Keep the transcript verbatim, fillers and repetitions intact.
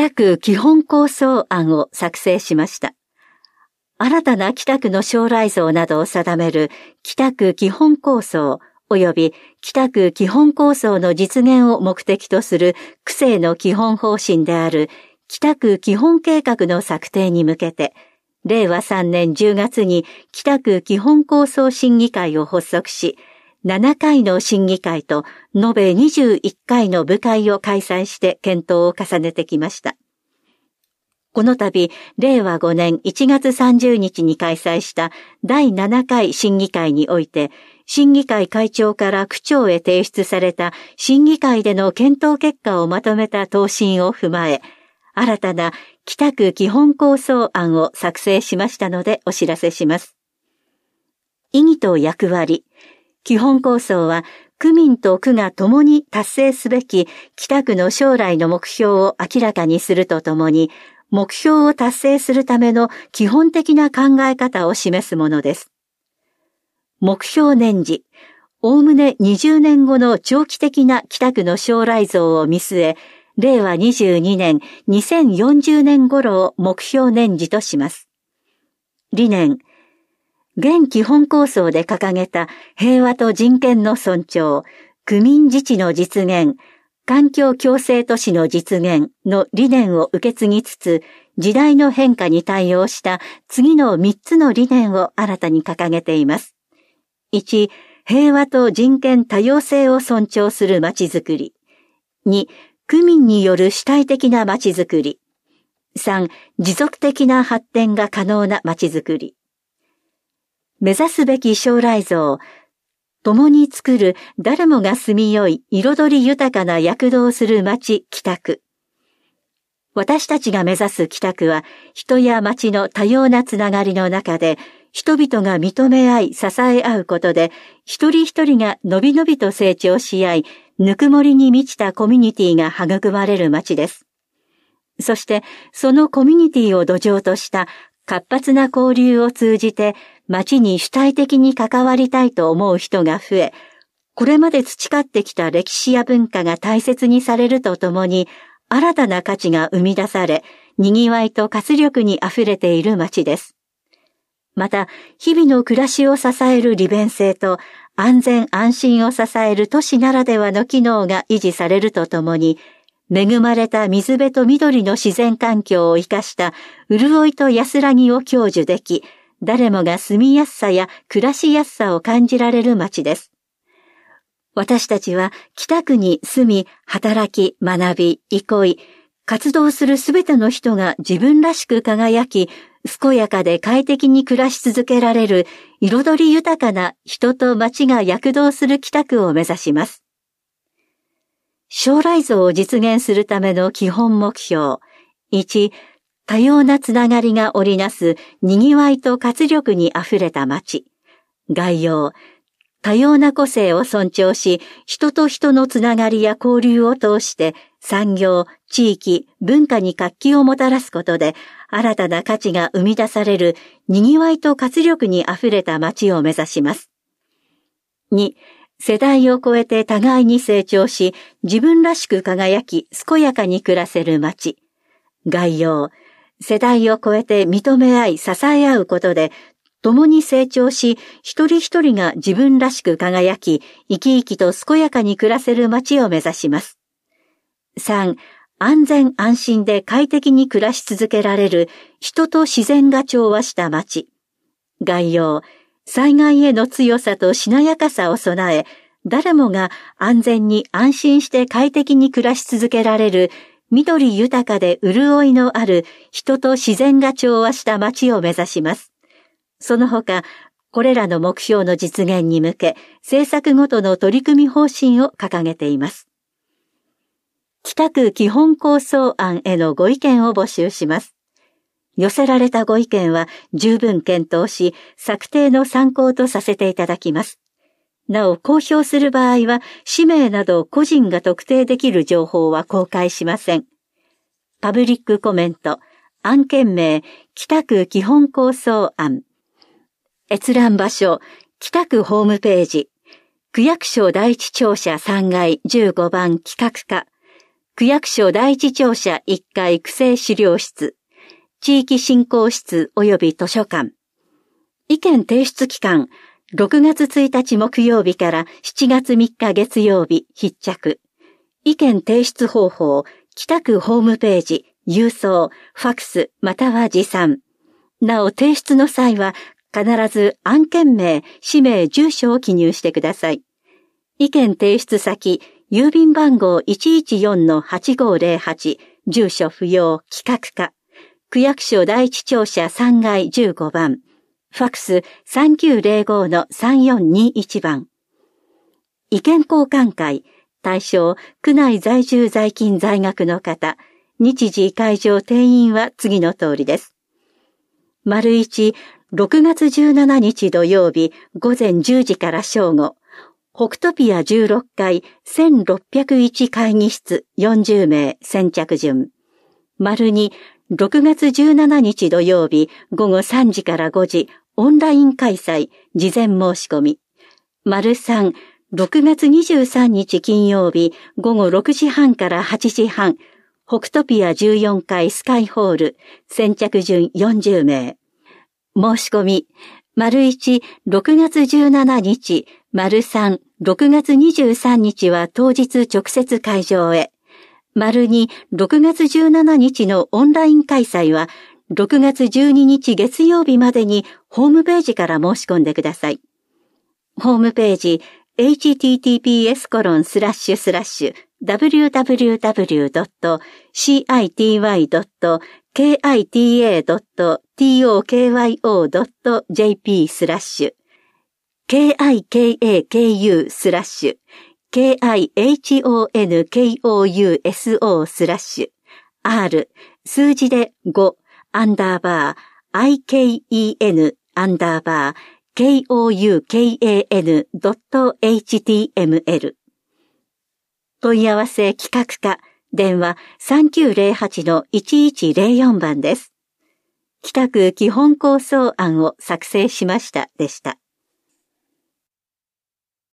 北区基本構想案を作成しました。新たな北区の将来像などを定める北区基本構想及び北区基本構想の実現を目的とする区政の基本方針である北区基本計画の策定に向けて、れいわさんねんじゅうがつに北区基本構想審議会を発足し、ななかいの審議会と延べにじゅういっかいの部会を開催して検討を重ねてきました。この度、れいわごねんいちがつさんじゅうにちに開催しただいななかい審議会において、審議会会長から区長へ提出された審議会での検討結果をまとめた答申を踏まえ、新たな北区基本構想案を作成しましたのでお知らせします。意義と役割。基本構想は、区民と区が共に達成すべき北区の将来の目標を明らかにするとともに、目標を達成するための基本的な考え方を示すものです。目標年次、おおむねにじゅうねんごの長期的な北区の将来像を見据え、れいわにじゅうにねん、にせんよんじゅうねん頃を目標年次とします。理念、現基本構想で掲げた平和と人権の尊重、区民自治の実現、環境共生都市の実現の理念を受け継ぎつつ、時代の変化に対応した次のみっつの理念を新たに掲げています。いち、平和と人権多様性を尊重するまちづくり。に、区民による主体的なまちづくり。さん、持続的な発展が可能なまちづくり。目指すべき将来像。共に作る誰もが住みよい彩り豊かな躍動する街北区。私たちが目指す北区は人や街の多様なつながりの中で人々が認め合い支え合うことで一人一人がのびのびと成長し合いぬくもりに満ちたコミュニティが育まれる街です。そしてそのコミュニティを土壌とした活発な交流を通じて街に主体的に関わりたいと思う人が増え、これまで培ってきた歴史や文化が大切にされるとともに、新たな価値が生み出され、賑わいと活力に溢れている街です。また、日々の暮らしを支える利便性と安全安心を支える都市ならではの機能が維持されるとともに、恵まれた水辺と緑の自然環境を生かした潤いと安らぎを享受でき、誰もが住みやすさや暮らしやすさを感じられる街です。私たちは北区に住み、働き、学び、憩い、活動するすべての人が自分らしく輝き、健やかで快適に暮らし続けられる彩り豊かな人と街が躍動する北区を目指します。将来像を実現するための基本目標。いち、多様なつながりが織りなす賑わいと活力にあふれた街。概要。多様な個性を尊重し、人と人のつながりや交流を通して産業、地域、文化に活気をもたらすことで新たな価値が生み出される賑わいと活力にあふれた街を目指します。に、世代を超えて互いに成長し、自分らしく輝き、健やかに暮らせる街。概要。世代を超えて認め合い支え合うことで、共に成長し、一人一人が自分らしく輝き、生き生きと健やかに暮らせる街を目指します。さん、安全安心で快適に暮らし続けられる人と自然が調和した街。概要。災害への強さとしなやかさを備え、誰もが安全に安心して快適に暮らし続けられる緑豊かで潤いのある人と自然が調和した街を目指します。その他、これらの目標の実現に向け、政策ごとの取り組み方針を掲げています。北区基本構想案へのご意見を募集します。寄せられたご意見は十分検討し、策定の参考とさせていただきます。なお、公表する場合は、氏名など個人が特定できる情報は公開しません。パブリックコメント、案件名、北区基本構想案。閲覧場所、北区ホームページ、区役所第一庁舎さんがいじゅうごばん企画課、 区役所第一庁舎いっかい区政資料室、地域振興室及び図書館。意見提出期間、ろくがつついたち木曜日からしちがつみっか月曜日必着。意見提出方法、北区ホームページ、郵送、ファクス、または持参。なお提出の際は必ず案件名、氏名、住所を記入してください。意見提出先、郵便番号 いちいちよんのはちごーぜろはち、住所不要、企画課。区役所第一庁舎さんがいじゅうごばん。ファクス さんきゅうぜろごのさんよんにいちばん。意見交換会、対象、区内在住在勤在学の方、日時会場定員は次の通りです。丸一、ろくがつじゅうしちにち土曜日、午前じゅうじから正午、北トピアじゅうろっかいせんろっぴゃくいち会議室よんじゅうめい先着順。丸二、ろくがつじゅうしちにち土曜日、午後さんじからごじ、オンライン開催、事前申し込み。丸三、ろくがつにじゅうさんにち金曜日、午後ろくじはんからはちじはん、北トピアじゅうよんかいスカイホール、先着順よんじゅうめい。申し込み、丸一、ろくがつじゅうしちにち、丸三、ろくがつにじゅうさんにちは当日直接会場へ。丸二、ろくがつじゅうしちにちのオンライン開催は、ろくがつじゅうににち月曜日までにホームページから申し込んでください。ホームページ、エイチティーティーピーエスコロンスラッシュスラッシュダブリューダブリューダブリュードットシーアイティーワイドットケーアイティーエードットトーキョードットジェーピースラッシュ ケーアイケーエーケーユー スラッシュ ケーアイエイチオーエヌケーオーユーエスオー スラッシュ R 数字でごアンダーバー アイケーイーエヌ アンダーバー ケーオーユーケーエーエヌ ドットエイチティーエムエル 問い合わせ企画課電話 さんきゅうぜろはちのいちいちぜろよん 番です。北区基本構想案を作成しましたでした。